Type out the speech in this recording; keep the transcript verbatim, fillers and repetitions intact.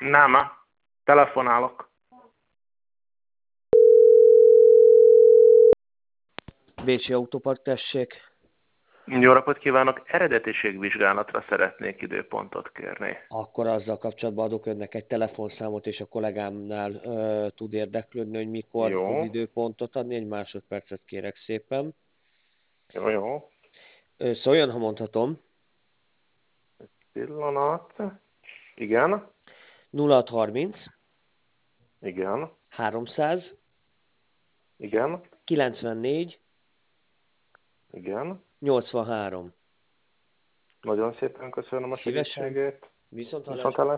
Nem, telefonálok. Bécsi Autópark, tessék. Jó napot kívánok! Eredetiségvizsgálatra szeretnék időpontot kérni. Akkor azzal kapcsolatban adok önnek egy telefonszámot, és a kollégámnál ö, tud érdeklődni, hogy mikor Jó, tud időpontot adni. Egy másodpercet kérek szépen. jó, jó. Ö, szóljon, ha mondhatom. Pillanat. Igen, nulla hat harminc igen, háromszáz igen, kilencvennégy igen. nyolcvanhárom. Nagyon szépen köszönöm a Szívesen. segítségét. Viszont hallásra. Viszontlátásra.